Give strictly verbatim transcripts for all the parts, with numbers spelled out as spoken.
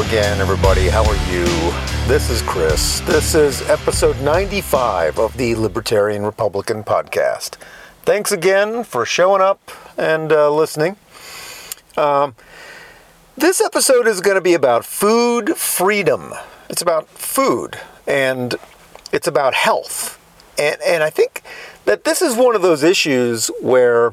again, everybody. How are you? This is Chris. This is episode ninety-five of the Libertarian Republican Podcast. Thanks again for showing up and uh, listening. Um, this episode is going to be about food freedom. It's about food, and it's about health. And, and I think that this is one of those issues where,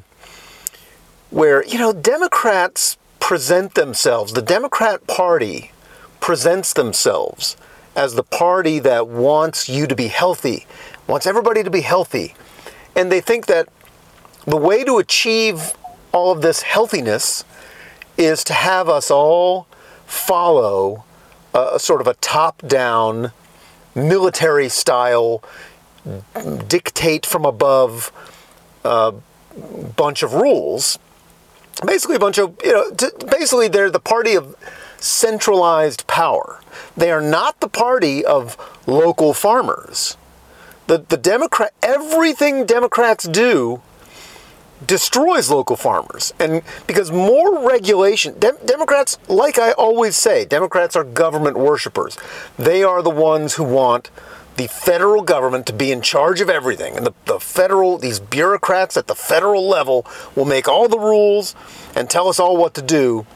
where, you know, Democrats present themselves, the Democrat Party presents themselves as the party that wants you to be healthy, wants everybody to be healthy. And they think that the way to achieve all of this healthiness is to have us all follow a, a sort of a top-down, military-style, dictate from above uh, bunch of rules. Basically a bunch of, you know, t- basically they're the party of centralized power. They are not the party of local farmers. The the Democrat, everything Democrats do destroys local farmers. And because more regulation, De- Democrats, like I always say, Democrats are government worshipers. They are the ones who want the federal government to be in charge of everything. And the, the federal, these bureaucrats at the federal level will make all the rules and tell us all what to do.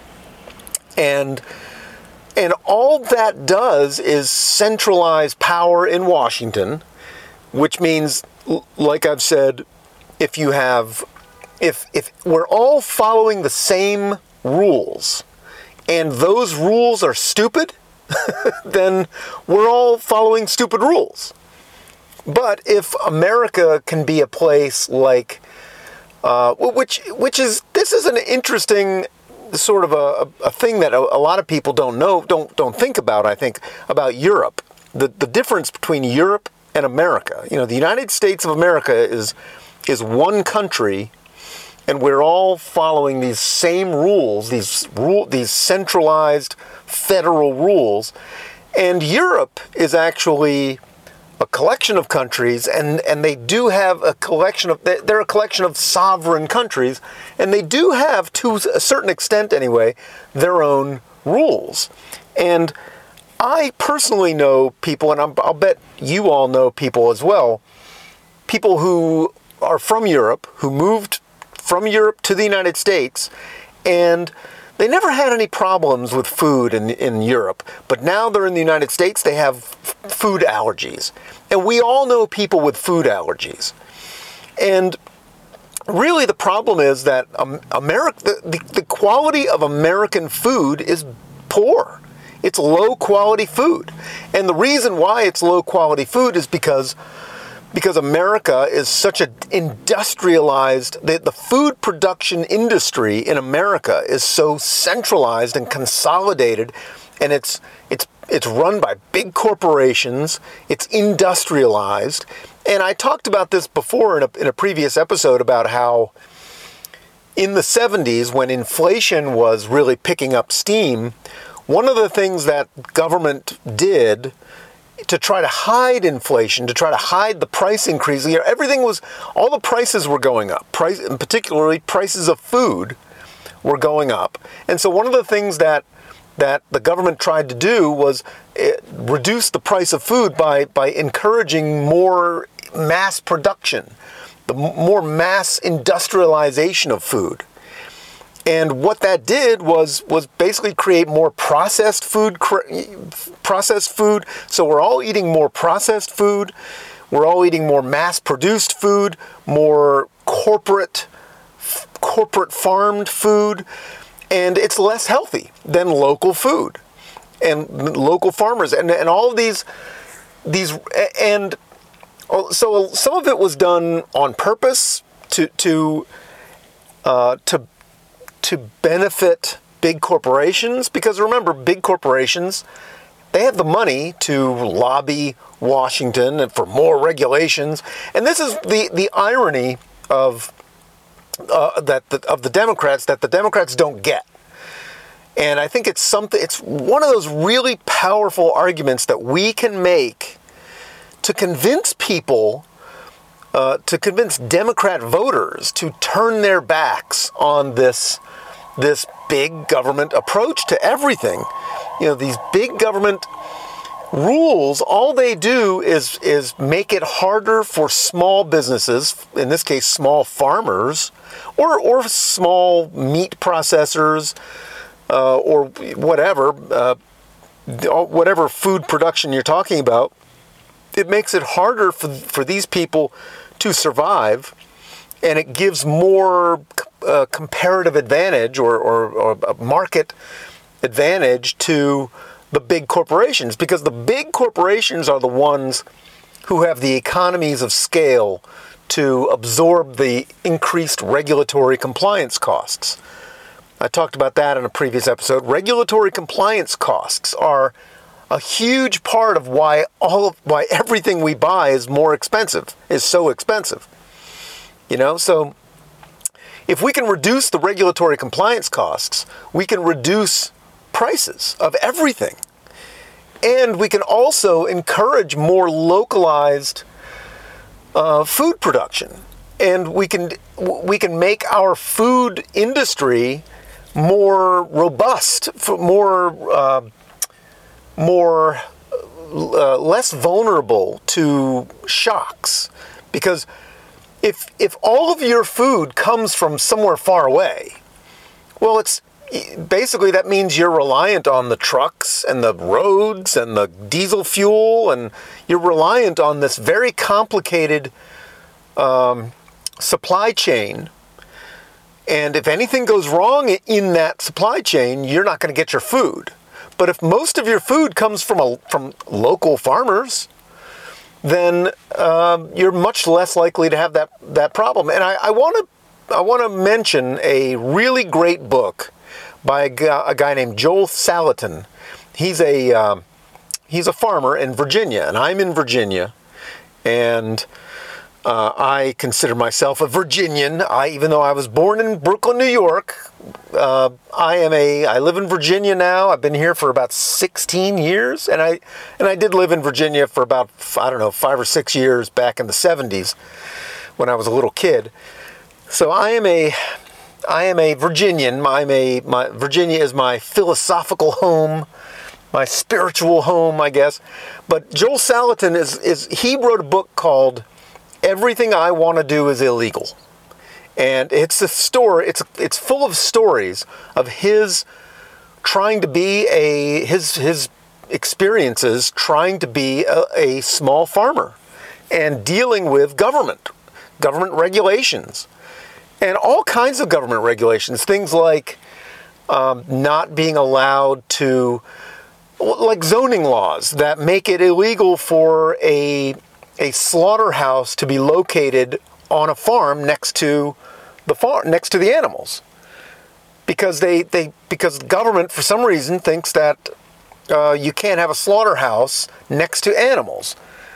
And, and all that does is centralize power in Washington, which means, like I've said, if you have, if, if we're all following the same rules and those rules are stupid, then we're all following stupid rules. But if America can be a place like, uh, which which is, this is an interesting sort of a, a thing that a, a lot of people don't know, don't don't think about, I think, about Europe. The the difference between Europe and America. You know, the United States of America is is one country, and we're all following these same rules, these rule, these centralized federal rules. And Europe is actually a collection of countries, and, and they do have a collection of, they're a collection of sovereign countries, and they do have, to a certain extent anyway, their own rules. And I personally know people, and I'm, I'll bet you all know people as well, people who are from Europe, who moved from Europe to the United States, and they never had any problems with food in, in Europe, but now they're in the United States, they have f- food allergies. And we all know people with food allergies. And really the problem is that um, America, the, the, the quality of American food is poor. It's low quality food. And the reason why it's low quality food is because Because America is such an industrialized, the, the food production industry in America is so centralized and consolidated, and it's it's it's run by big corporations. It's industrialized, and I talked about this before in a in a previous episode about how in the seventies, when inflation was really picking up steam, one of the things that government did to try to hide inflation, to try to hide the price increase. You know, everything was, all the prices were going up. Price, and particularly prices of food were going up. And so one of the things that that the government tried to do was reduce the price of food by by encouraging more mass production, the more mass industrialization of food. And what that did was was basically create more processed food, processed food. So we're all eating more processed food. We're all eating more mass-produced food, more corporate, corporate farmed food, and it's less healthy than local food and local farmers and and all of these these and so some of it was done on purpose to to uh, to. to benefit big corporations, because remember, big corporations, they have the money to lobby Washington and for more regulations. And this is the, the irony of uh, that the, of the Democrats that the Democrats don't get. And I think it's something. It's one of those really powerful arguments that we can make to convince people, uh, to convince Democrat voters to turn their backs on this this big government approach to everything. you know, these big government rules, all they do is is make it harder for small businesses, in this case small farmers, or or small meat processors, uh, or whatever, uh, whatever food production you're talking about. It makes it harder for for these people to survive, and it gives more uh, comparative advantage or, or, or a market advantage to the big corporations, because the big corporations are the ones who have the economies of scale to absorb the increased regulatory compliance costs. I talked about that in a previous episode. Regulatory compliance costs are a huge part of why all of, why everything we buy is more expensive, is so expensive. You know, so if we can reduce the regulatory compliance costs, we can reduce prices of everything. And we can also encourage more localized uh, food production. And we can we can make our food industry more robust, more uh, more uh, less vulnerable to shocks. Because if if all of your food comes from somewhere far away, well, it's basically that means you're reliant on the trucks and the roads and the diesel fuel, and you're reliant on this very complicated um, supply chain. And if anything goes wrong in that supply chain, you're not going to get your food. But if most of your food comes from a, from local farmers, then um, you're much less likely to have that, that problem. And I, I want to I want to mention a really great book by a guy, a guy named Joel Salatin. He's a um, he's a farmer in Virginia, and I'm in Virginia, and uh, I consider myself a Virginian. I, even though I was born in Brooklyn, New York, uh, I am a I live in Virginia now. I've been here for about sixteen years, and I and I did live in Virginia for about I don't know five or six years back in the seventies when I was a little kid. So I am a I am a Virginian. I'm a my Virginia is my philosophical home, my spiritual home, I guess. But Joel Salatin is is he wrote a book called Everything I Want to Do Is Illegal. And it's a story, it's it's full of stories of his trying to be a his his experiences trying to be a, a small farmer and dealing with government, government regulations. And all kinds of government regulations, things like um, not being allowed to, like zoning laws that make it illegal for a a slaughterhouse to be located on a farm next to the farm, next to the animals, because they they because the government for some reason thinks that uh, you can't have a slaughterhouse next to animals,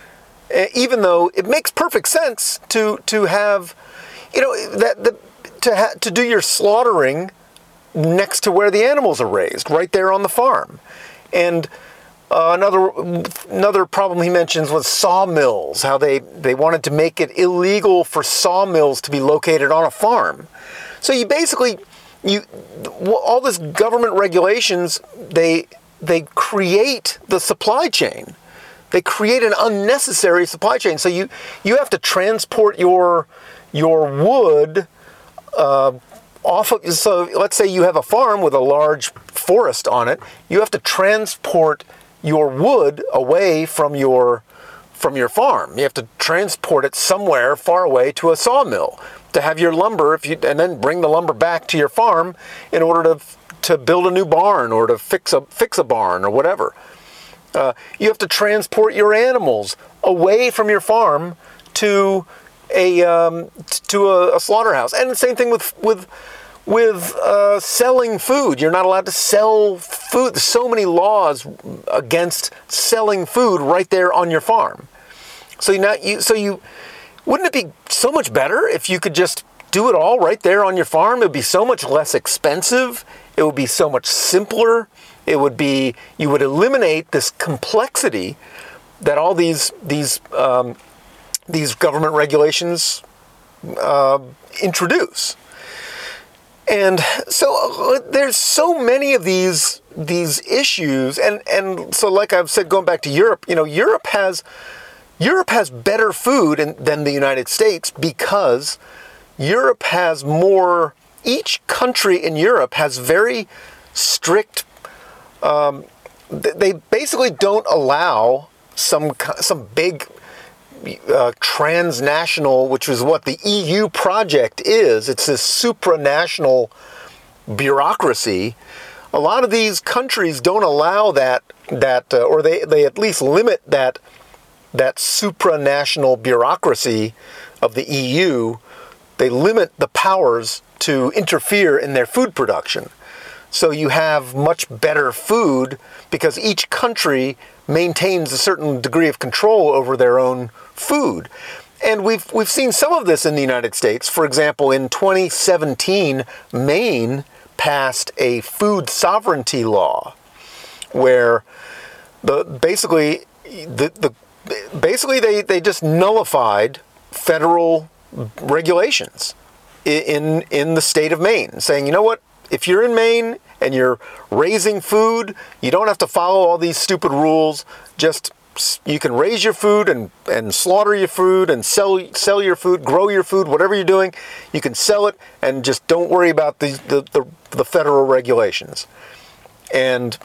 even though it makes perfect sense to to have. You know, that the, to ha, to do your slaughtering next to where the animals are raised, right there on the farm. And uh, another another problem he mentions was sawmills, how they, they wanted to make it illegal for sawmills to be located on a farm. So you basically, you all this government regulations, they they create the supply chain. They create an unnecessary supply chain. So you, you have to transport your your wood uh, off of, so let's say you have a farm with a large forest on it, you have to transport your wood away from your from your farm. You have to transport it somewhere far away to a sawmill to have your lumber, if you, and then bring the lumber back to your farm in order to to build a new barn or to fix a fix a barn or whatever. Uh, you have to transport your animals away from your farm to a um, to a, a slaughterhouse, and the same thing with with with uh, selling food. You're not allowed to sell food. There's so many laws against selling food right there on your farm. So you not you so you wouldn't it be so much better if you could just do it all right there on your farm? It would be so much less expensive. It would be so much simpler. It would be you would eliminate this complexity that all these these um, these government regulations uh, introduce. And so uh, there's so many of these these issues, and, and so like I've said, going back to Europe, you know, Europe has Europe has better food in, than the United States because Europe has more. Each country in Europe has very strict. Um, they basically don't allow some some big uh, transnational, which is what the E U project is. It's this supranational bureaucracy. A lot of these countries don't allow that that, uh, or they they at least limit that that supranational bureaucracy of the E U. They limit the powers to interfere in their food production. So you have much better food because each country maintains a certain degree of control over their own food. And we've we've seen some of this in the United States. For example, in twenty seventeen, Maine passed a food sovereignty law where the basically the, the basically they, they just nullified federal regulations in in the state of Maine, saying, you know what, if you're in Maine and you're raising food, you don't have to follow all these stupid rules. Just you can raise your food and, and slaughter your food and sell sell your food, grow your food, whatever you're doing, you can sell it, and just don't worry about the the, the, the federal regulations. And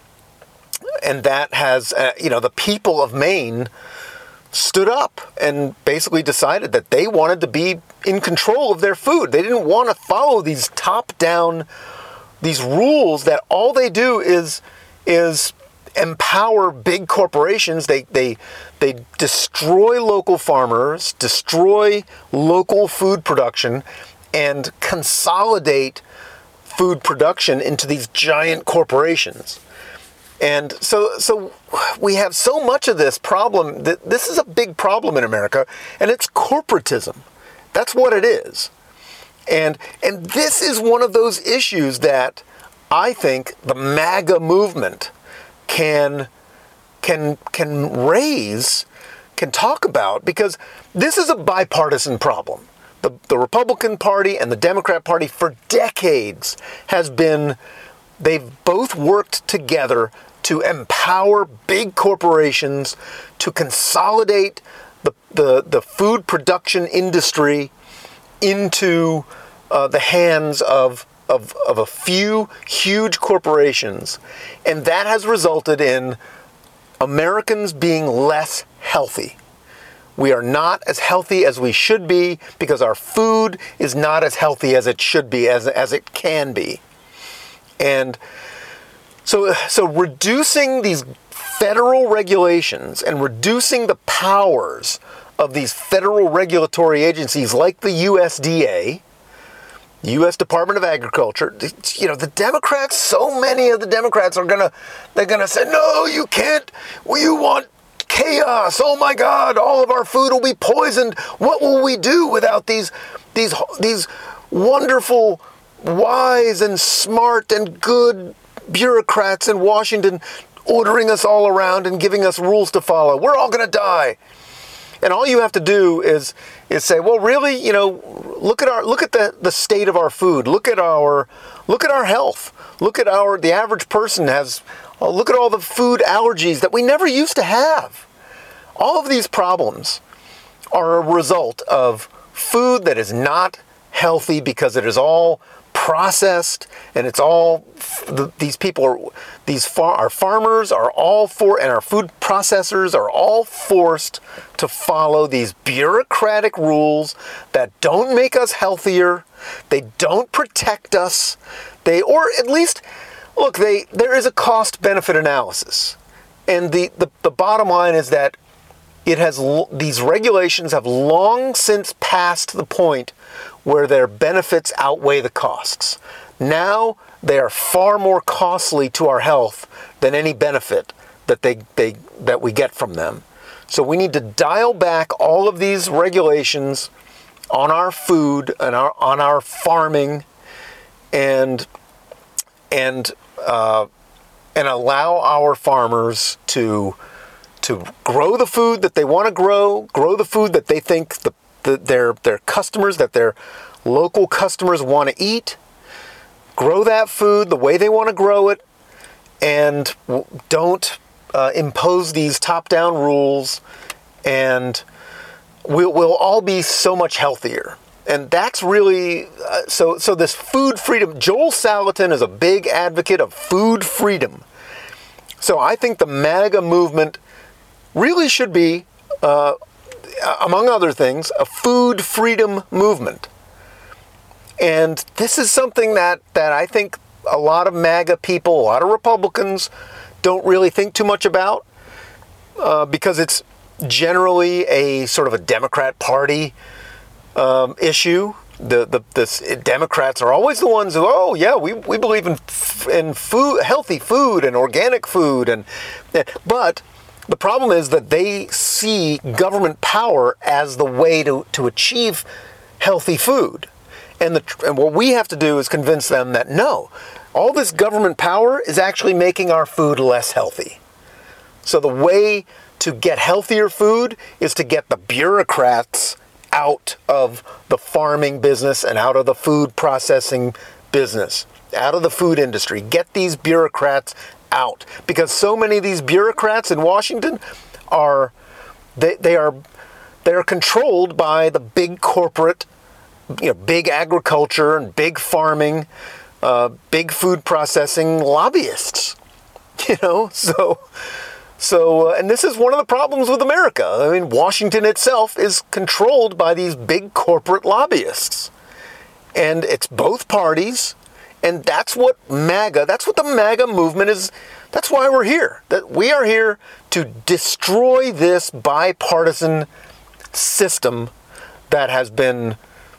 and that has uh, you know, the people of Maine stood up and basically decided that they wanted to be in control of their food. They didn't want to follow these top-down, these rules that all they do is is empower big corporations. They they they destroy local farmers, destroy local food production, and consolidate food production into these giant corporations. And so so we have so much of this problem. That this is a big problem in America, and it's corporatism. That's what it is. And and this is one of those issues that I think the MAGA movement can can can raise, can talk about, because this is a bipartisan problem. The the Republican Party and the Democrat Party for decades has been, they've both worked together to empower big corporations to consolidate the the, the food production industry into uh, the hands of, of of a few huge corporations. And that has resulted in Americans being less healthy. We are not as healthy as we should be because our food is not as healthy as it should be, as as it can be. And so so reducing these federal regulations and reducing the powers of these federal regulatory agencies like the U S D A, U S Department of Agriculture, you know, the Democrats, so many of the Democrats are gonna, they're gonna say, no, you can't, well, you want chaos, oh my God, all of our food will be poisoned. What will we do without these, these, these wonderful, wise and smart and good bureaucrats in Washington ordering us all around and giving us rules to follow? We're all gonna die. And all you have to do is is say, well, really, you know, look at our look at the, the state of our food. Look at our look at our health. Look at our the average person has. Oh, look at all the food allergies that we never used to have. All of these problems are a result of food that is not healthy because it is all processed, and it's all the, these people are these far, our farmers are all for, and our food processors are all forced to follow these bureaucratic rules that don't make us healthier. They don't protect us. They, or at least, look, they there is a cost-benefit analysis, and the, the the bottom line is that it has these regulations have long since passed the point where their benefits outweigh the costs. Now they are far more costly to our health than any benefit that they, they that we get from them. So we need to dial back all of these regulations on our food and our on our farming, and and uh, and allow our farmers to to grow the food that they want to grow, grow the food that they think the, the their their customers, that their local customers want to eat, grow that food the way they want to grow it, and don't uh, impose these top-down rules, and we'll, we'll all be so much healthier. And that's really, uh, so, so this food freedom, Joel Salatin is a big advocate of food freedom. So I think the MAGA movement really should be, uh, among other things, a food freedom movement. And this is something that, that I think a lot of MAGA people, a lot of Republicans don't really think too much about, uh, because it's generally a sort of a Democrat Party um, issue. The, the the Democrats are always the ones who, oh yeah, we, we believe in in food, healthy food and organic food, and but the problem is that they see government power as the way to, to achieve healthy food. And, the, and what we have to do is convince them that no, all this government power is actually making our food less healthy. So the way to get healthier food is to get the bureaucrats out of the farming business and out of the food processing business, out of the food industry. Get these bureaucrats out, because so many of these bureaucrats in Washington are they, they are they are controlled by the big corporate, you know, big agriculture and big farming, uh, big food processing lobbyists. You know, so so uh, and this is one of the problems with America. I mean, Washington itself is controlled by these big corporate lobbyists, and it's both parties. And that's what MAGA, that's what the MAGA movement is, that's why we're here. That we are here to destroy this bipartisan system that has been,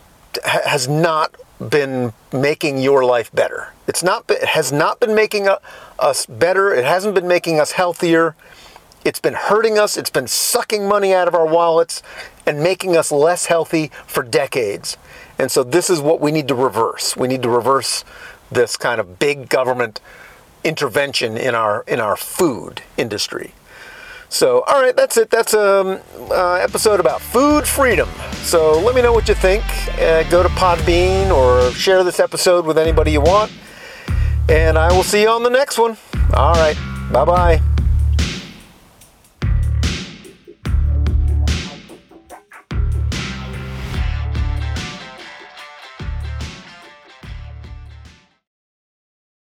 has not been making your life better. It's not, it has not been making us better. It hasn't been making us healthier. It's been hurting us. It's been sucking money out of our wallets and making us less healthy for decades. And so this is what we need to reverse. We need to reverse this kind of big government intervention in our in our food industry. So, all right, that's it. That's an um, uh, episode about food freedom. So let me know what you think. Uh, go to Podbean or share this episode with anybody you want. And I will see you on the next one. All right, bye-bye.